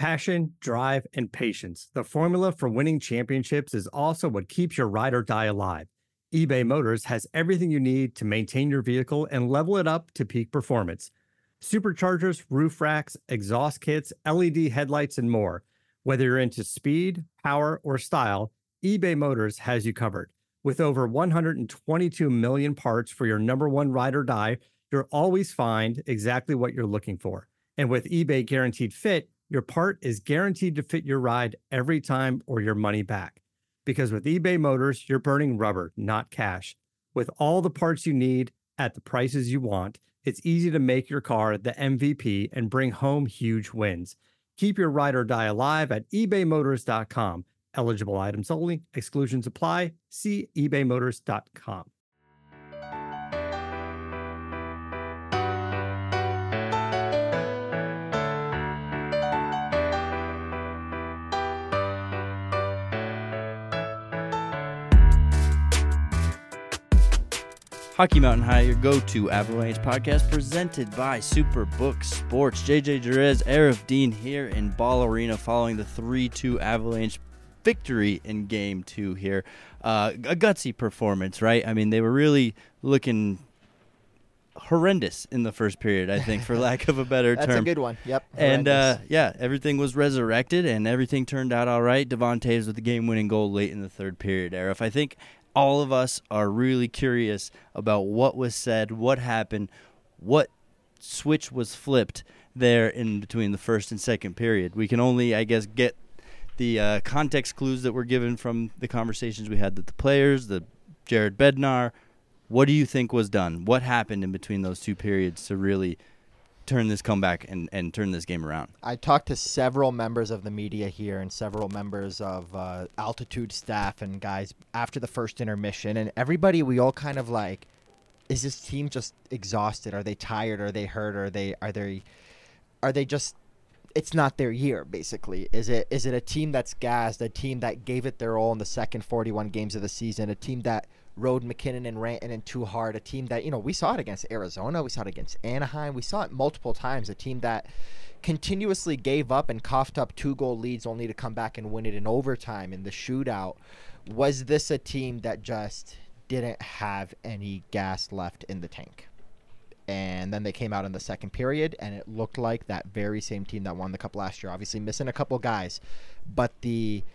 Passion, drive, and patience. The formula for winning championships is also what keeps your ride or die alive. eBay Motors has everything you need to maintain your vehicle and level it up to peak performance. Superchargers, roof racks, exhaust kits, LED headlights, and more. Whether you're into speed, power, or style, eBay Motors has you covered. With over 122 million parts for your number one ride or die, you'll always find exactly what you're looking for. And with eBay Guaranteed Fit, your part is guaranteed to fit your ride every time or your money back. Because with eBay Motors, you're burning rubber, not cash. With all the parts you need at the prices you want, it's easy to make your car the MVP and bring home huge wins. Keep your ride or die alive at ebaymotors.com. Eligible items only. Exclusions apply. See ebaymotors.com. Hockey Mountain High, your go-to Avalanche podcast presented by Superbook Sports. JJ Jerez, Arif Dean here in Ball Arena following the 3-2 Avalanche victory in Game 2 here. A gutsy performance, right? I mean, they were really looking horrendous in the first period, I think, for lack of a better term. That's a good one. Yep. And, everything was resurrected, and everything turned out all right. Devon Toews with the game-winning goal late in the third period, Arif. I think all of us are really curious about what was said, what happened, what switch was flipped there in between the first and second period. We can only, I guess, get the context clues that were given from the conversations we had with the players, the Jared Bednar. What do you think was done? What happened in between those two periods to really turn this comeback and turn this game around? I talked to several members of the media here and several members of Altitude staff and guys after the first intermission, and everybody, we all kind of like, is this team just exhausted? Are they tired? Are they hurt? Are they just, it's not their year, basically? Is it a team that's gassed, a team that gave it their all in the second 41 games of the season, a team that rode McKinnon and Rantanen too hard, a team that, we saw it against Arizona, we saw it against Anaheim, we saw it multiple times, a team that continuously gave up and coughed up 2-goal leads only to come back and win it in overtime in the shootout. Was this a team that just didn't have any gas left in the tank? And then they came out in the second period, and it looked like that very same team that won the Cup last year, obviously missing a couple guys, but the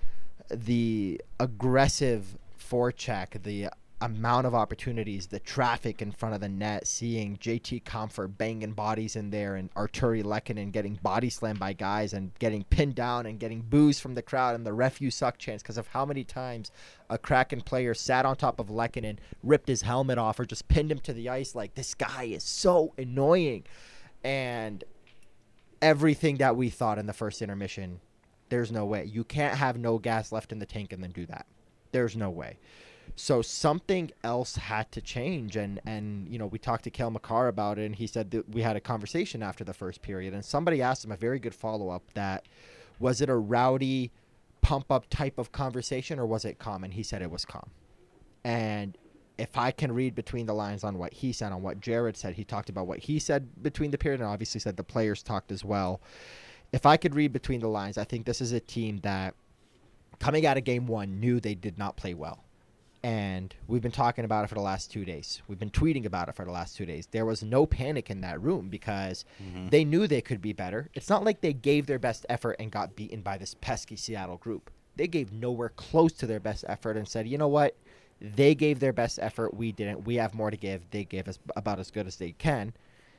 aggressive forecheck, the amount of opportunities, the traffic in front of the net, seeing JT Compher banging bodies in there and Arturi Lehkonen getting body slammed by guys and getting pinned down and getting boos from the crowd and the ref you suck chance because of how many times a Kraken player sat on top of Lehkonen, ripped his helmet off or just pinned him to the ice. Like, this guy is so annoying. And everything that we thought in the first intermission, there's no way. You can't have no gas left in the tank and then do that. There's no way. So something else had to change, and we talked to Cale Makar about it, and he said that we had a conversation after the first period, and somebody asked him a very good follow-up that, was it a rowdy, pump-up type of conversation, or was it calm? And he said it was calm. And if I can read between the lines on what he said, on what Jared said, he talked about what he said between the period, and obviously said the players talked as well. If I could read between the lines, I think this is a team that, coming out of Game 1, knew they did not play well. And we've been talking about it for the last 2 days. We've been tweeting about it for the last 2 days. There was no panic in that room because they knew they could be better. It's not like they gave their best effort and got beaten by this pesky Seattle group. They gave nowhere close to their best effort and said, you know what? They gave their best effort. We didn't. We have more to give. They gave us about as good as they can.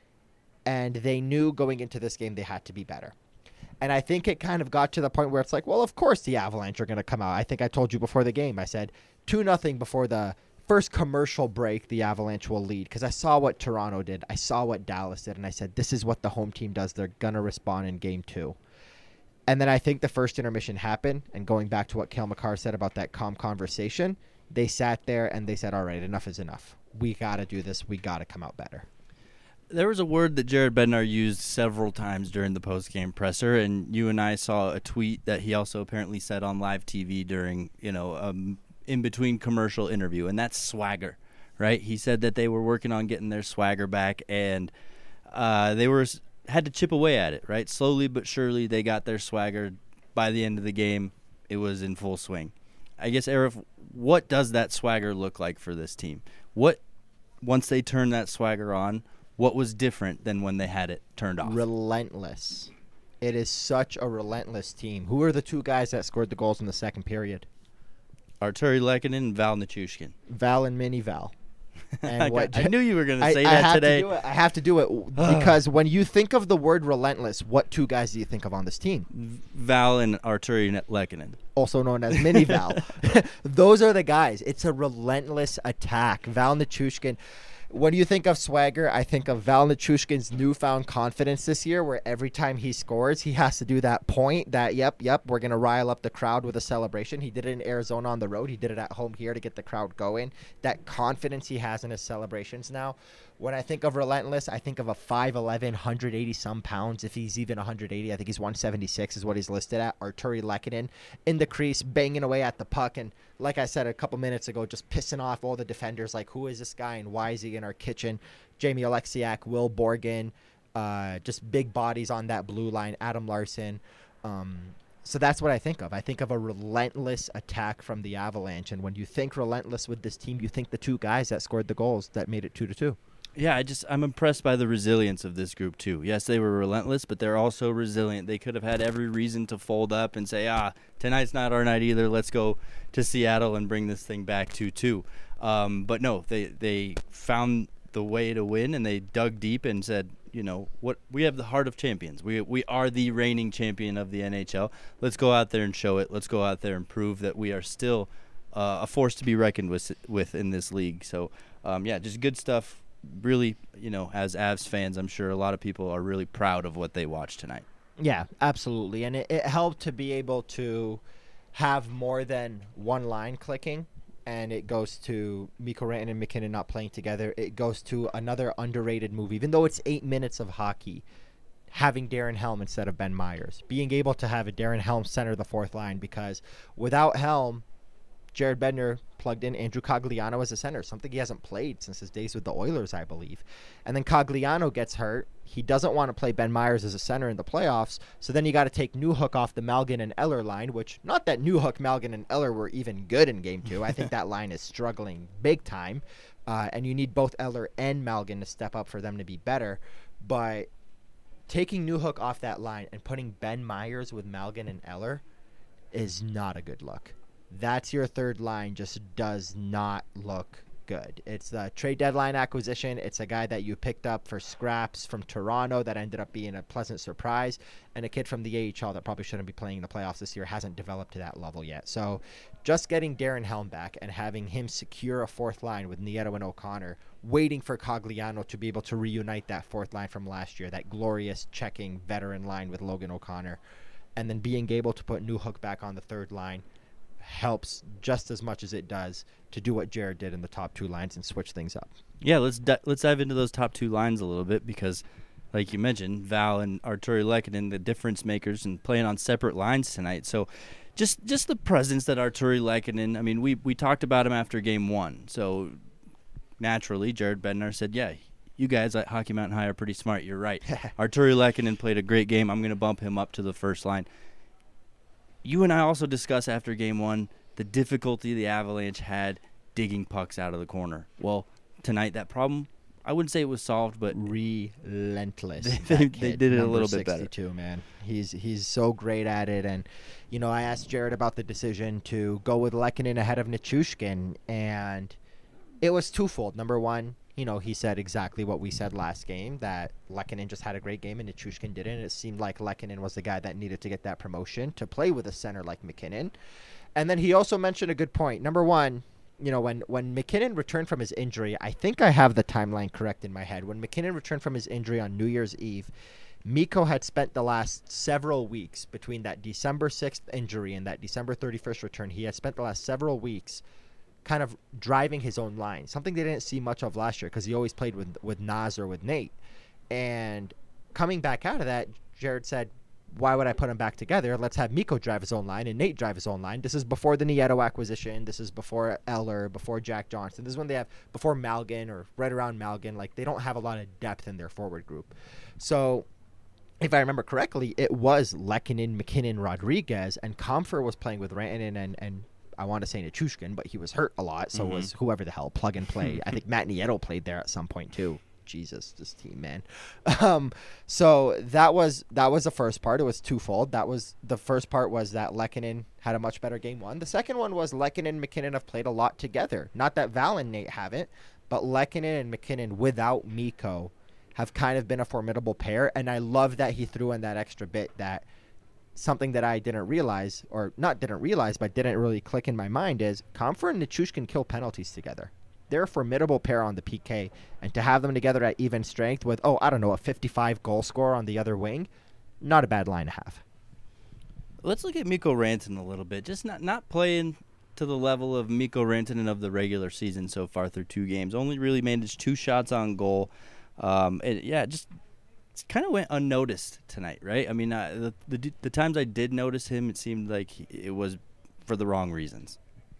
And they knew going into this game they had to be better. And I think it kind of got to the point where it's like, well, of course the Avalanche are going to come out. I think I told you before the game, I said 2-0 before the first commercial break, the Avalanche will lead. Because I saw what Toronto did. I saw what Dallas did. And I said, this is what the home team does. They're going to respond in Game 2. And then I think the first intermission happened. And going back to what Cale Makar said about that calm conversation, they sat there and they said, all right, enough is enough. We got to do this. We got to come out better. There was a word that Jared Bednar used several times during the post-game presser, and you and I saw a tweet that he also apparently said on live TV during, in-between commercial interview, and that's swagger, right? He said that they were working on getting their swagger back, and they were had to chip away at it, right? Slowly but surely they got their swagger. By the end of the game, it was in full swing. I guess, Arif, what does that swagger look like for this team? Once they turned that swagger on, what was different than when they had it turned off? Relentless. It is such a relentless team. Who are the two guys that scored the goals in the second period? Arturi Lehkonen and Val Nichushkin. Val and Mini Val. And I knew you were going to say that today. I have to do it because when you think of the word relentless, what two guys do you think of on this team? Val and Arturi Lehkonen. Also known as Mini Val. Those are the guys. It's a relentless attack. Val Nichushkin. When you think of swagger, I think of Val Nichushkin's newfound confidence this year, where every time he scores, he has to do that point that, yep, we're going to rile up the crowd with a celebration. He did it in Arizona on the road. He did it at home here to get the crowd going. That confidence he has in his celebrations now. When I think of relentless, I think of a 5'11", 180-some pounds. If he's even 180, I think he's 176 is what he's listed at. Arturi Lehkonen in the crease, banging away at the puck. And like I said a couple minutes ago, just pissing off all the defenders. Like, who is this guy and why is he in our kitchen? Jamie Oleksiak, Will Borgen, just big bodies on that blue line. Adam Larson. So that's what I think of. I think of a relentless attack from the Avalanche. And when you think relentless with this team, you think the two guys that scored the goals that made it 2-2. Yeah, I'm impressed by the resilience of this group too. Yes, they were relentless, but they're also resilient. They could have had every reason to fold up and say, tonight's not our night either. Let's go to Seattle and bring this thing back 2-2. But no, they found the way to win, and they dug deep and said, what, we have the heart of champions. We are the reigning champion of the NHL. Let's go out there and show it. Let's go out there and prove that we are still a force to be reckoned with in this league. So, just good stuff. Really, as Avs fans, I'm sure a lot of people are really proud of what they watched tonight. Yeah, absolutely. And it helped to be able to have more than one line clicking, and it goes to Mikko Rantanen and McKinnon not playing together. It goes to another underrated move, even though it's 8 minutes of hockey, having Darren Helm instead of Ben Myers, being able to have a Darren Helm center the fourth line, because without Helm, Jared Bednar plugged in Andrew Cogliano as a center, something he hasn't played since his days with the Oilers, I believe. And then Cogliano gets hurt. He doesn't want to play Ben Myers as a center in the playoffs, so then you got to take Newhook off the Malgin and Eller line, which, not that Newhook, Malgin, and Eller were even good in Game 2. I think that line is struggling big time, and you need both Eller and Malgin to step up for them to be better. But taking Newhook off that line and putting Ben Myers with Malgin and Eller is not a good look. That's your third line, just does not look good. It's the trade deadline acquisition. It's a guy that you picked up for scraps from Toronto that ended up being a pleasant surprise, and a kid from the AHL that probably shouldn't be playing in the playoffs this year hasn't developed to that level yet. So just getting Darren Helm back and having him secure a fourth line with Nieto and O'Connor, waiting for Cogliano to be able to reunite that fourth line from last year, that glorious checking veteran line with Logan O'Connor, and then being able to put Newhook back on the third line helps just as much as it does to do what Jared did in the top two lines and switch things up. Yeah, let's dive into those top two lines a little bit, because like you mentioned, Val and Arturi Lehkonen, the difference makers, and playing on separate lines tonight. So just the presence that Arturi Lehkonen, I mean, we talked about him after Game 1. So naturally, Jared Bednar said, yeah, you guys at Hockey Mountain High are pretty smart. You're right. Arturi Lehkonen played a great game. I'm going to bump him up to the first line. You and I also discussed after Game 1 the difficulty the Avalanche had digging pucks out of the corner. Well, tonight that problem, I wouldn't say it was solved, but relentless. They did it a little bit better. 62, man. He's so great at it. And, I asked Jared about the decision to go with Lehkonen ahead of Nichushkin, and it was twofold. Number one, he said exactly what we said last game, that Lehkonen just had a great game and Nichushkin didn't. It seemed like Lehkonen was the guy that needed to get that promotion to play with a center like McKinnon. And then he also mentioned a good point. Number one, when McKinnon returned from his injury, I think I have the timeline correct in my head. When McKinnon returned from his injury on New Year's Eve, Mikko had spent the last several weeks between that December 6th injury and that December 31st return. He had spent the last several weeks kind of driving his own line, something they didn't see much of last year because he always played with Naz or with Nate. And coming back out of that, Jared said, why would I put them back together? Let's have Mikko drive his own line and Nate drive his own line. This is before the Nieto acquisition. This is before Eller, before Jack Johnson. This is when they have, before Malgin or right around Malgin. Like, they don't have a lot of depth in their forward group. So if I remember correctly, it was Lehkonen, McKinnon, Rodriguez, and Comfer was playing with Rantanen and I want to say Nichushkin, but he was hurt a lot, so was whoever the hell, plug and play. I think Matt Nieto played there at some point too. Jesus, this team, man. So that was the first part. It was twofold. The first part was that Lehkonen had a much better game one. The second one was Lehkonen and McKinnon have played a lot together. Not that Val and Nate haven't, but Lehkonen and McKinnon without Mikko have kind of been a formidable pair, and I love that he threw in that extra bit, that something that I didn't realize, or not didn't realize, but didn't really click in my mind is Comfer and Nichushkin kill penalties together. They're a formidable pair on the PK, and to have them together at even strength with, a 55 goal scorer on the other wing, not a bad line to have. Let's look at Mikko Rantanen a little bit. Just not playing to the level of Mikko Rantanen of the regular season so far through 2 games. Only really managed 2 shots on goal. Just kind of went unnoticed tonight, right? I mean, the times I did notice him, it seemed like it was for the wrong reasons.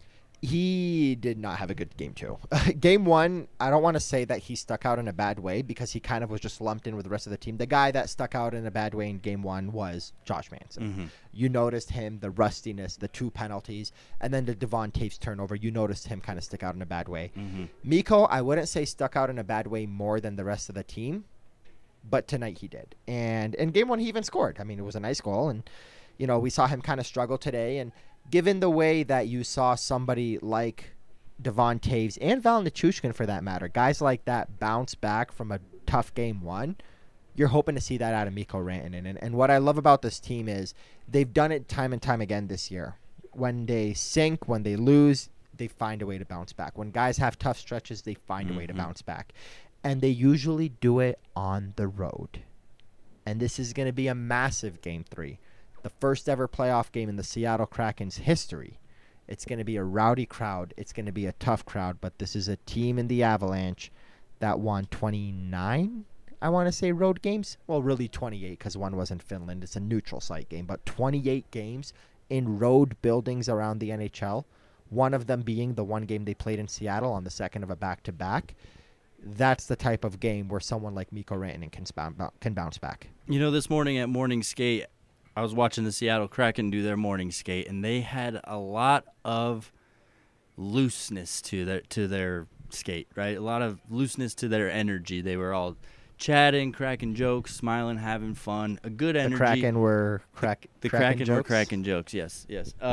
He did not have a good game, too. Game one, I don't want to say that he stuck out in a bad way because he kind of was just lumped in with the rest of the team. The guy that stuck out in a bad way in game one was Josh Manson. Mm-hmm. You noticed him, the rustiness, the 2 penalties, and then the Devon Toews turnover. You noticed him kind of stick out in a bad way. Mm-hmm. Mikko, I wouldn't say stuck out in a bad way more than the rest of the team, but tonight he did. And in game one, he even scored. I mean, it was a nice goal, and, we saw him kind of struggle today, and given the way that you saw somebody like Devon Toews and Val Nichushkin, for that matter, guys like that bounce back from a tough game one, you're hoping to see that out of Mikko Rantanen. And what I love about this team is they've done it time and time again this year. When they sink, when they lose, they find a way to bounce back. When guys have tough stretches, they find a way to bounce back. And they usually do it on the road. And this is going to be a massive Game 3. The first ever playoff game in the Seattle Kraken's history. It's going to be a rowdy crowd. It's going to be a tough crowd, but this is a team in the Avalanche that won 29, I want to say, road games. Well, really 28 because one was in Finland. It's a neutral site game, but 28 games in road buildings around the NHL, one of them being the one game they played in Seattle on the second of a back-to-back. That's the type of game where someone like Mikko Rantanen can bounce back. This morning at morning skate, I was watching the Seattle Kraken do their morning skate, and they had a lot of looseness to their skate, right? A lot of looseness to their energy. They were all chatting, cracking jokes, smiling, having fun. A good energy. The Kraken were the Kraken jokes? were cracking jokes. Yes.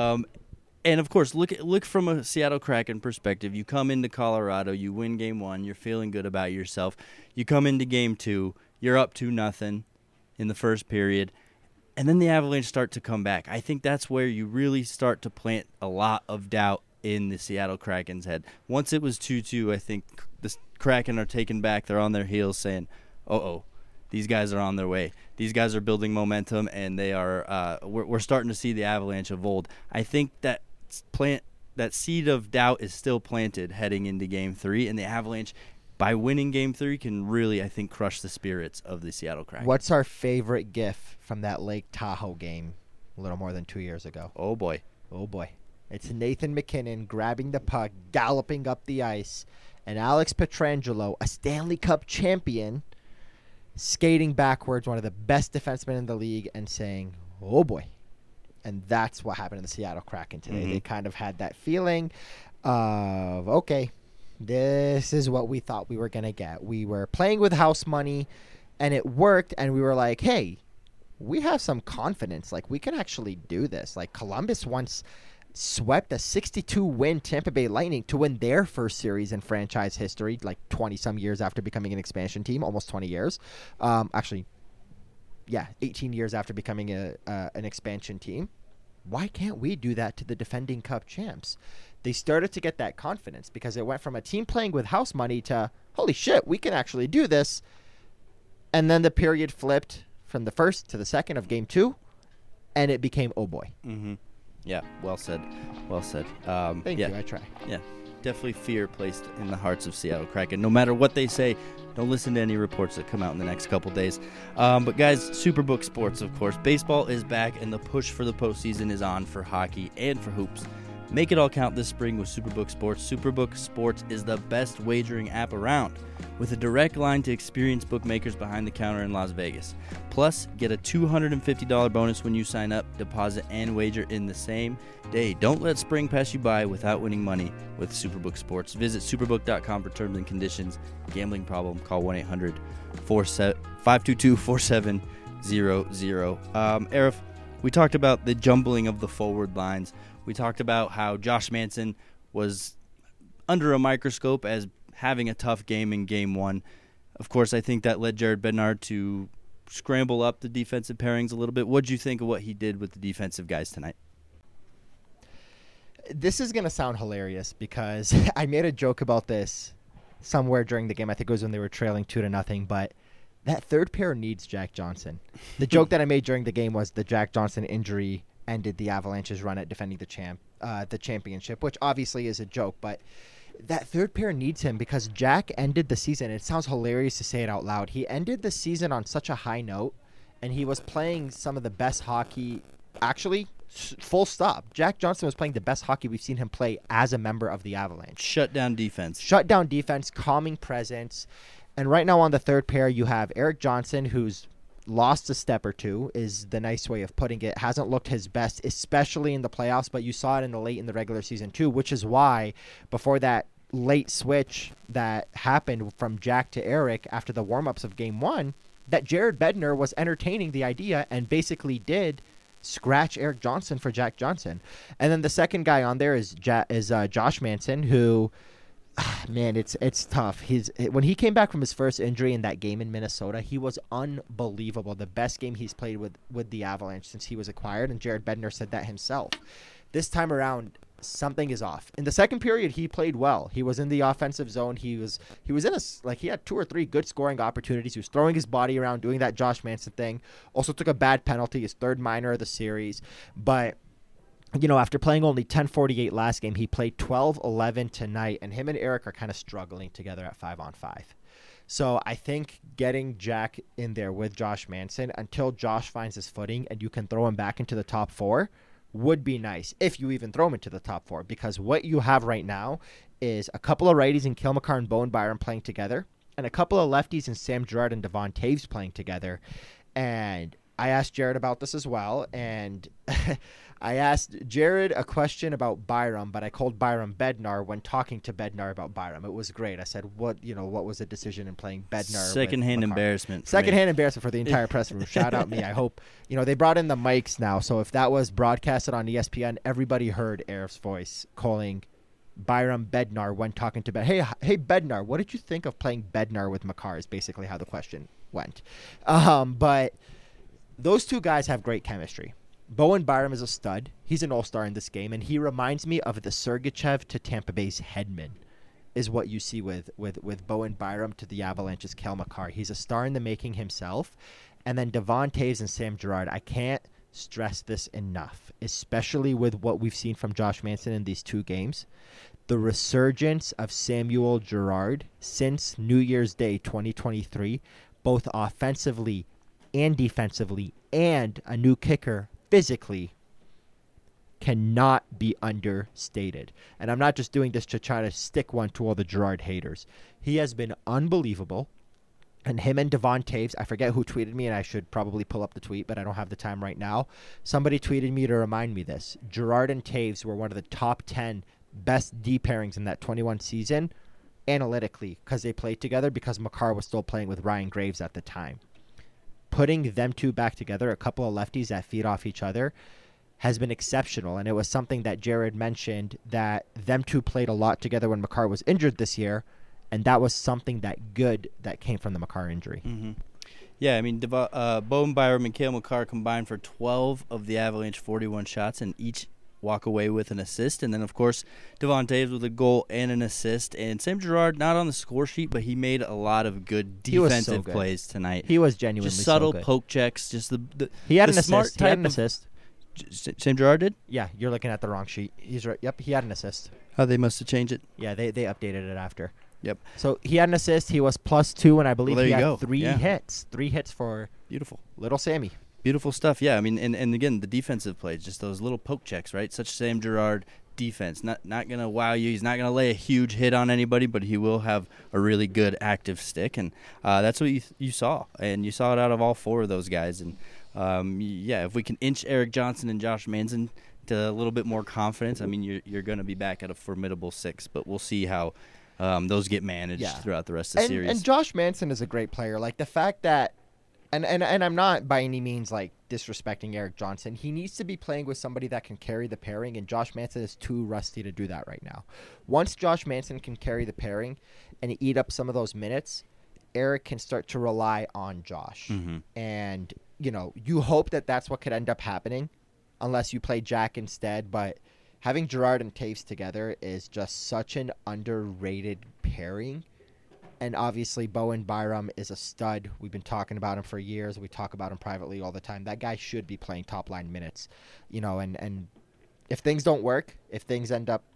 And of course, look from a Seattle Kraken perspective. You come into Colorado, you win game 1, you're feeling good about yourself. You come into game 2, you're up 2-0 in the first period. And then the Avalanche start to come back. I think that's where you really start to plant a lot of doubt in the Seattle Kraken's head. Once it was 2-2, I think the Kraken are taken back. They're on their heels saying, these guys are on their way. These guys are building momentum, and they are. We're starting to see the Avalanche of old. I think that seed of doubt is still planted heading into Game 3, and the Avalanche, by winning Game 3, can really, I think, crush the spirits of the Seattle Kraken. What's our favorite GIF from that Lake Tahoe game a little more than 2 years ago? Oh, boy. It's Nathan McKinnon grabbing the puck, galloping up the ice, and Alex Pietrangelo, a Stanley Cup champion, skating backwards, one of the best defensemen in the league, and saying, oh, boy. And that's what happened to the Seattle Kraken today. Mm-hmm. They kind of had that feeling of, okay, this is what we thought we were going to get. We were playing with house money, and it worked, and we were like, hey, we have some confidence. Like, we can actually do this. Like, Columbus once swept a 62-win Tampa Bay Lightning to win their first series in franchise history, like 20-some years after becoming an expansion team, almost 20 years. 18 years after becoming an expansion team. Why can't we do that to the defending Cup champs? They started to get that confidence because it went from a team playing with house money to, holy shit, we can actually do this. And then the period flipped from the first to the second of Game 2, and it became, oh boy. Mm-hmm. Yeah, well said. Thank you, I try. Yeah, definitely fear placed in the hearts of Seattle Kraken. No matter what they say, don't listen to any reports that come out in the next couple days. But guys, Superbook Sports, of course. Baseball is back, and the push for the postseason is on for hockey and for hoops. Make it all count this spring with Superbook Sports. Superbook Sports is the best wagering app around, with a direct line to experienced bookmakers behind the counter in Las Vegas. Plus, get a $250 bonus when you sign up, deposit, and wager in the same day. Don't let spring pass you by without winning money with Superbook Sports. Visit superbook.com for terms and conditions. Gambling problem? Call 1-800-522-4700. Arif, we talked about the jumbling of the forward lines. We talked about how Josh Manson was under a microscope as having a tough game in Game 1. Of course, I think that led Jared Bednar to scramble up the defensive pairings a little bit. What did you think of what he did with the defensive guys tonight? This is going to sound hilarious because I made a joke about this somewhere during the game. I think it was when they were trailing 2-0, but that third pair needs Jack Johnson. The joke that I made during the game was the Jack Johnson injury ended the Avalanche's run at defending the championship, which obviously is a joke, but that third pair needs him because Jack ended the season. It sounds hilarious to say it out loud. He ended the season on such a high note, and he was playing some of the best hockey. Actually, full stop. Jack Johnson was playing the best hockey we've seen him play as a member of the Avalanche. Shutdown defense, calming presence. And right now on the third pair, you have Erik Johnson, who's lost a step or two, is the nice way of putting it. Hasn't looked his best, especially in the playoffs, but you saw it in the regular season too, which is why before that late switch that happened from Jack to Erik after the warm-ups of Game 1, that Jared Bednar was entertaining the idea and basically did scratch Erik Johnson for Jack Johnson. And then the second guy on there is Josh Manson, who... Man, it's tough. When he came back from his first injury in that game in Minnesota, he was unbelievable. The best game he's played with the Avalanche since he was acquired, and Jared Bednar said that himself. This time around, something is off. In the second period, he played well. He was in the offensive zone. He was in he had 2 or 3 good scoring opportunities. He was throwing his body around, doing that Josh Manson thing. Also took a bad penalty, his third minor of the series, but after playing only 10:48 last game, he played 12:11 tonight, and him and Erik are kind of struggling together at 5-on-5. So I think getting Jack in there with Josh Manson until Josh finds his footing and you can throw him back into the top 4 would be nice, if you even throw him into the top 4, because what you have right now is a couple of righties in Cale Makar and Bowen Byram playing together, and a couple of lefties in Sam Girard and Devon Toews playing together. And I asked Jared about this as well, and I asked Jared a question about Byram, but I called Byram Bednar when talking to Bednar about Byram. It was great. I said, what was the decision in playing Bednar? Secondhand embarrassment. Secondhand embarrassment for the entire press room. Shout out me. I hope, they brought in the mics now, so if that was broadcasted on ESPN, everybody heard Arif's voice calling Byram Bednar when talking to Bednar. Hey, Bednar, what did you think of playing Bednar with Makar is basically how the question went. But those two guys have great chemistry. Bowen Byram is a stud. He's an all-star in this game, and he reminds me of the Sergachev to Tampa Bay's Hedman is what you see with Bowen Byram to the Avalanche's Cale Makar. He's a star in the making himself. And then Devon Toews and Sam Girard. I can't stress this enough, especially with what we've seen from Josh Manson in these 2 games. The resurgence of Samuel Girard since New Year's Day 2023, both offensively and defensively, and a new kicker physically, cannot be understated. And I'm not just doing this to try to stick one to all the Girard haters. He has been unbelievable. And him and Devon Toews, I forget who tweeted me, and I should probably pull up the tweet, but I don't have the time right now. Somebody tweeted me to remind me this. Girard and Toews were one of the top 10 best D pairings in that 21 season, analytically, because they played together, because Makar was still playing with Ryan Graves at the time. Putting them two back together, a couple of lefties that feed off each other, has been exceptional. And it was something that Jared mentioned, that them two played a lot together when Makar was injured this year. And that was something that came from the Makar injury. Mm-hmm. Yeah, I mean, Bowen Byram and Cale Makar combined for 12 of the Avalanche 41 shots, and each walk away with an assist. And then, of course, Devon Toews with a goal and an assist. And Sam Girard, not on the score sheet, but he made a lot of good defensive plays tonight. He was genuinely just subtle so good. Poke checks. Just he had an smart assist. He had an assist. Sam Girard did? Yeah, you're looking at the wrong sheet. He's right. Yep, he had an assist. Oh, they must have changed it. Yeah, they updated it after. Yep. So he had an assist. He was +2, and I believe he had 3 hits. 3 hits for beautiful little Sammy. Beautiful stuff. Yeah, I mean, and again, the defensive plays, just those little poke checks, right? Such Sam Girard, defense. Not going to wow you. He's not going to lay a huge hit on anybody, but he will have a really good active stick, and that's what you saw. And you saw it out of all four of those guys. And, if we can inch Erik Johnson and Josh Manson to a little bit more confidence, I mean, you're going to be back at a formidable 6, but we'll see how those get managed throughout the rest of the series. And Josh Manson is a great player. Like, the fact that and I'm not by any means like disrespecting Erik Johnson. He needs to be playing with somebody that can carry the pairing, and Josh Manson is too rusty to do that right now. Once Josh Manson can carry the pairing and eat up some of those minutes, Erik can start to rely on Josh. Mm-hmm. And, you hope that that's what could end up happening unless you play Jack instead. But having Girard and Taves together is just such an underrated pairing. And obviously, Bowen Byram is a stud. We've been talking about him for years. We talk about him privately all the time. That guy should be playing top-line minutes. And if things don't work, if things end up,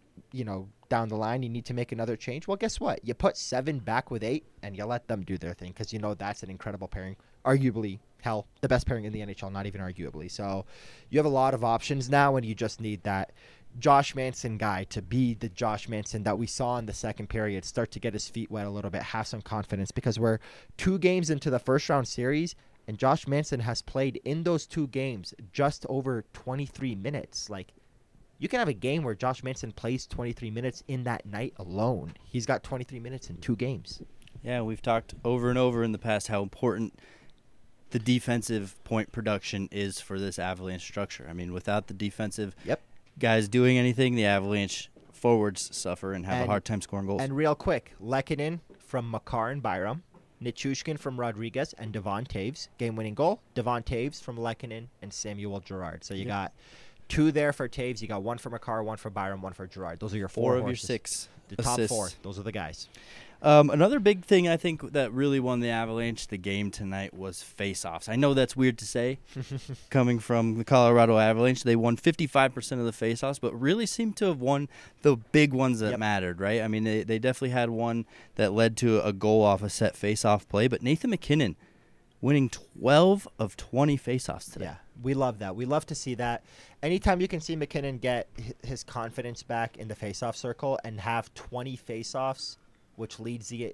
down the line, you need to make another change. Well, guess what? You put 7 back with 8, and you let them do their thing because that's an incredible pairing. Arguably, hell, the best pairing in the NHL, not even arguably. So you have a lot of options now, and you just need that Josh Manson guy to be the Josh Manson that we saw in the second period, start to get his feet wet a little bit, have some confidence, because we're 2 games into the first round series, and Josh Manson has played in those 2 games just over 23 minutes. Like, you can have a game where Josh Manson plays 23 minutes in that night alone. He's got 23 minutes in 2 games. Yeah, we've talked over and over in the past how important the defensive point production is for this Avalanche structure. I mean, without the defensive guys doing anything, the Avalanche forwards suffer and have a hard time scoring goals. And real quick, Lehkonen from Makar and Byram, Nichushkin from Rodriguez, and Devon Taves. Game-winning goal, Devon Taves from Lehkonen and Samuel Girard. So you got 2 there for Taves. You got 1 for Makar, 1 for Byram, 1 for Girard. Those are your 4 of horses. Your 6 The top 4. Those are the guys. Another big thing I think that really won the Avalanche the game tonight was face-offs. I know that's weird to say coming from the Colorado Avalanche. They won 55% of the face-offs, but really seemed to have won the big ones that mattered, right? I mean, they definitely had one that led to a goal off a set face-off play, but Nathan MacKinnon winning 12 of 20 face-offs today. Yeah, we love that. We love to see that. Anytime you can see MacKinnon get his confidence back in the face-off circle and have 20 face-offs, which leads the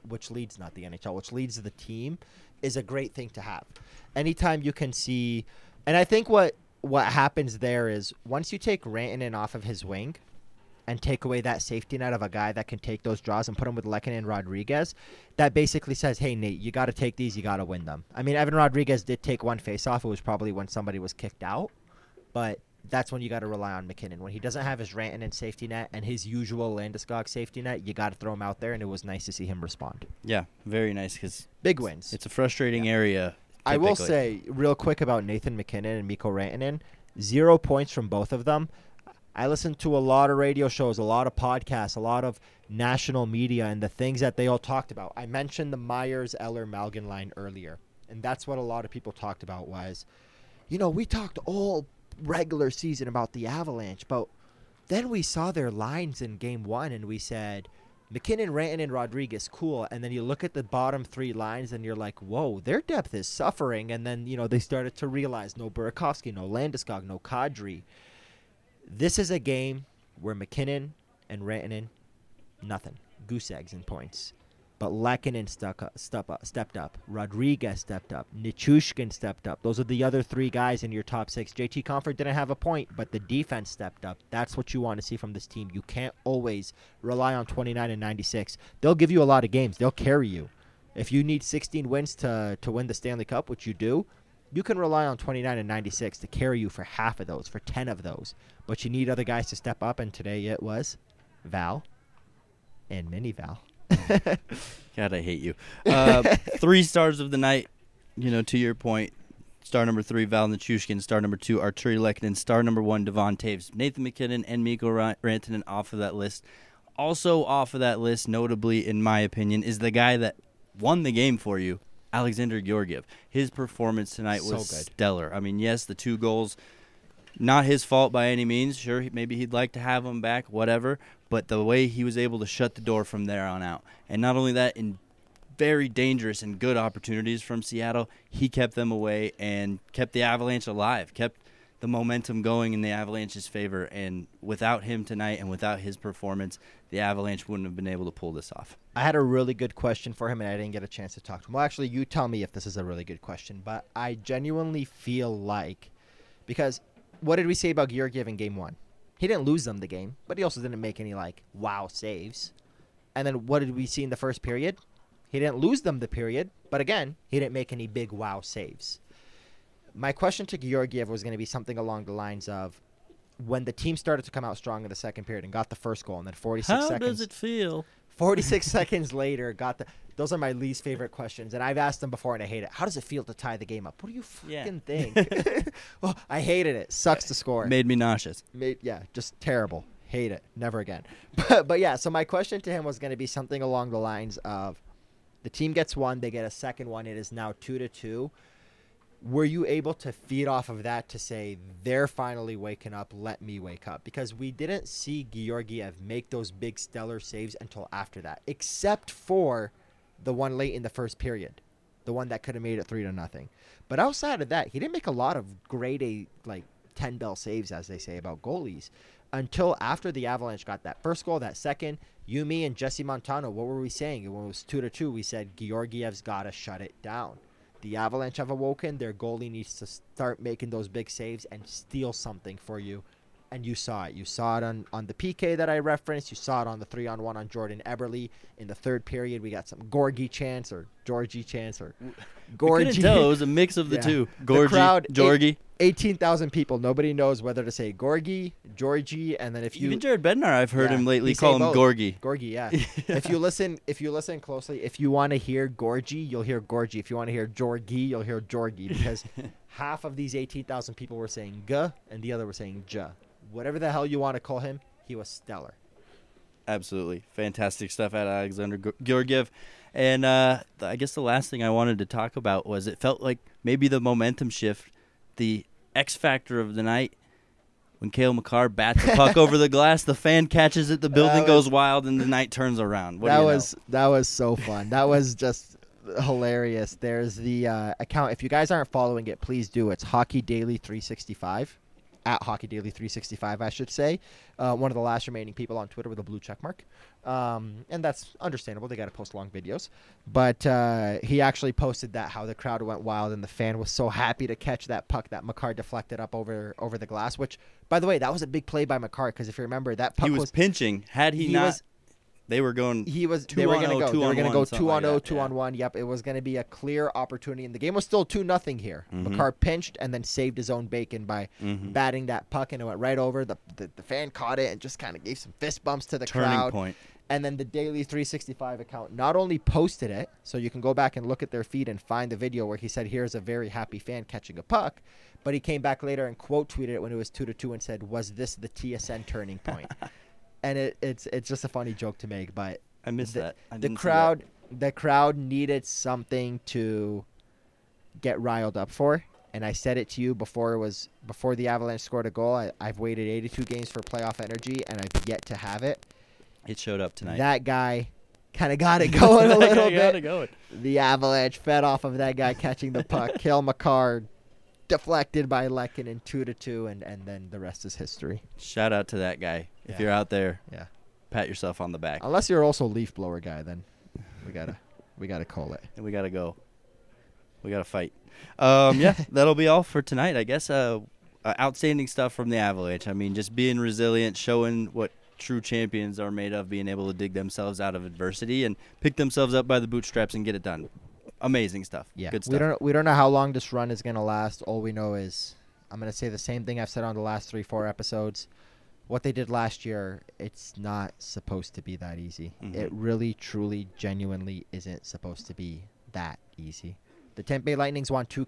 team, is a great thing to have. Anytime you can see, and I think what happens there is once you take Rantanen off of his wing and take away that safety net of a guy that can take those draws and put him with Lehkonen and Rodriguez, that basically says, hey, Nate, you got to take these, you got to win them. I mean, Evan Rodriguez did take 1 face-off. It was probably when somebody was kicked out, but that's when you got to rely on MacKinnon. When he doesn't have his Rantanen safety net and his usual Landeskog safety net, you got to throw him out there, and it was nice to see him respond. Yeah, very nice because big wins. It's a frustrating area. Typically. I will say real quick about Nathan MacKinnon and Mikko Rantanen, 0 points from both of them. I listened to a lot of radio shows, a lot of podcasts, a lot of national media, and the things that they all talked about. I mentioned the Myers-Eller-Malgin line earlier, and that's what a lot of people talked about was, we talked all regular season about the Avalanche, but then we saw their lines in game 1 and we said MacKinnon, Rantanen, Rodriguez, cool, and then you look at the bottom 3 lines and you're like, whoa, their depth is suffering. And then they started to realize no Burakovsky, no Landeskog, no Kadri. This is a game where MacKinnon and Rantanen, nothing, goose eggs in points. But Lehkonen stepped up. Rodriguez stepped up. Nichushkin stepped up. Those are the other 3 guys in your top 6. JT Compher didn't have a point, but the defense stepped up. That's what you want to see from this team. You can't always rely on 29 and 96. They'll give you a lot of games. They'll carry you. If you need 16 wins to win the Stanley Cup, which you do, you can rely on 29 and 96 to carry you for half of those, for 10 of those. But you need other guys to step up, and today it was Val and Mini Val. God, I hate you. 3 stars of the night, to your point. Star number 3, Val Nichushkin. Star number 2, Artturi Lehkonen. Star number 1, Devon Taves. Nathan MacKinnon and Mikko Rantanen off of that list. Also off of that list, notably, in my opinion, is the guy that won the game for you, Alexander Georgiev. His performance tonight was stellar. I mean, yes, the 2 goals, not his fault by any means. Sure, maybe he'd like to have them back, whatever. But the way he was able to shut the door from there on out. And not only that, in very dangerous and good opportunities from Seattle, he kept them away and kept the Avalanche alive, kept the momentum going in the Avalanche's favor. And without him tonight and without his performance, the Avalanche wouldn't have been able to pull this off. I had a really good question for him, and I didn't get a chance to talk to him. Well, actually, you tell me if this is a really good question. But I genuinely feel like, because what did we say about Georgiev in Game 1? He didn't lose them the game, but he also didn't make any, wow saves. And then what did we see in the first period? He didn't lose them the period, but again, he didn't make any big wow saves. My question to Georgiev was going to be something along the lines of, when the team started to come out strong in the second period and got the first goal, and then 46 How seconds. does it feel? 46 seconds later, those are my least favorite questions, and I've asked them before, and I hate it. How does it feel to tie the game up? What do you fucking think? Well, I hated it. Sucks to score. Made me nauseous. Just terrible. Hate it. Never again. But yeah, so my question to him was going to be something along the lines of, the team gets one, they get a second one, it is now 2-2. Were you able to feed off of that to say, they're finally waking up, let me wake up? Because we didn't see Georgiev make those big stellar saves until after that, except for the one late in the first period, the one that could have made it 3-0. But outside of that, he didn't make a lot of grade A, 10-bell saves, as they say about goalies, until after the Avalanche got that first goal, that second. You, me, and Jesse Montano, what were we saying? When it was 2-2, we said Georgiev's got to shut it down. The Avalanche have awoken. Their goalie needs to start making those big saves and steal something for you. And you saw it. You saw it on the PK that I referenced. You saw it on the 3-on-1 on Jordan Eberle. In the third period, we got some Georgie chance or Georgie chance or Gorgie. Couldn't tell. It was a mix of the two. Gorgie, the crowd, Georgie. 18,000 people. Nobody knows whether to say Gorgie, Georgie, and then if you even Jared Bednar, I've heard him lately call him both. Gorgie. Gorgie, yeah. If you listen closely, if you want to hear Gorgie, you'll hear Gorgie. If you want to hear Georgie, you'll hear Georgie, because half of these 18,000 people were saying G and the other were saying J. Whatever the hell you want to call him, he was stellar. Absolutely. Fantastic stuff at Alexander Georgiev. And I guess the last thing I wanted to talk about was, it felt like maybe the momentum shift, the X factor of the night, when Cale Makar bats the puck over the glass, the fan catches it, the building goes wild, and the night turns around. That was so fun. That was just hilarious. There's the account. If you guys aren't following it, please do. It's Hockey Daily 365. At Hockey Daily 365, I should say. One of the last remaining people on Twitter with a blue check mark. And that's understandable. They got to post long videos. But he actually posted that, how the crowd went wild and the fan was so happy to catch that puck that Makar deflected up over the glass, which, by the way, that was a big play by Makar, because if you remember, that puck he was pinching. Had he not... They were going. They were going to go 2-on-0, 2-on-1. Yep, it was going to be a clear opportunity, and the game was still 2-0 here. Makar pinched and then saved his own bacon by batting that puck, and it went right over. The fan caught it and just kind of gave some fist bumps to the crowd. Turning point. And then the Daily 365 account not only posted it, so you can go back and look at their feed and find the video where he said, "Here's a very happy fan catching a puck," but he came back later and quote tweeted it when it was 2-2 and said, "Was this the TSN turning point?" And it's just a funny joke to make, but I missed that. The crowd needed something to get riled up for, and I said it to you before the Avalanche scored a goal. I've waited 82 games for playoff energy, and I've yet to have it. It showed up tonight. That guy kind of got it going a little bit. Got it going. The Avalanche fed off of that guy catching the puck. Cale Makar deflected by Lehkonen 2-2, and then the rest is history. Shout out to that guy. If you're out there, yeah, pat yourself on the back. Unless you're also a leaf blower guy, then we gotta call it. And we gotta go. We gotta fight. Yeah, that'll be all for tonight, I guess. Outstanding stuff from the Avalanche. I mean, just being resilient, showing what true champions are made of, being able to dig themselves out of adversity and pick themselves up by the bootstraps and get it done. Amazing stuff. Yeah, good stuff. We don't know how long this run is gonna last. All we know is, I'm gonna say the same thing I've said on the last 3-4 episodes. What they did last year, it's not supposed to be that easy. It really, truly, genuinely isn't supposed to be that easy. The Tampa Bay Lightning won 2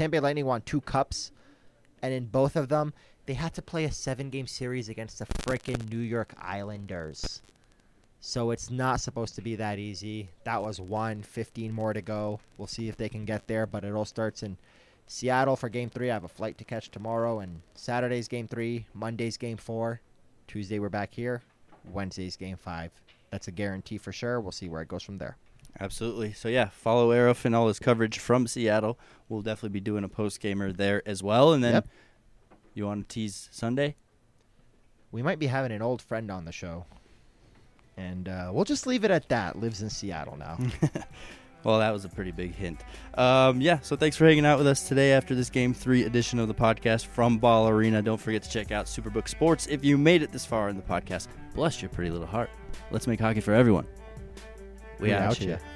cups, and in both of them, they had to play a 7-game series against the frickin' New York Islanders. So it's not supposed to be that easy. That was 15 more to go. We'll see if they can get there, but it all starts in Seattle for Game 3. I have a flight to catch tomorrow, and Saturday's Game 3, Monday's Game 4, Tuesday we're back here, Wednesday's Game 5. That's a guarantee for sure. We'll see where it goes from there. Absolutely. So, yeah, follow Aarif and all his coverage from Seattle. We'll definitely be doing a post-gamer there as well. And then You want to tease Sunday? We might be having an old friend on the show. And we'll just leave it at that. Lives in Seattle now. Well, that was a pretty big hint. So thanks for hanging out with us today after this Game 3 edition of the podcast from Ball Arena. Don't forget to check out Superbook Sports if you made it this far in the podcast. Bless your pretty little heart. Let's make hockey for everyone. We out you.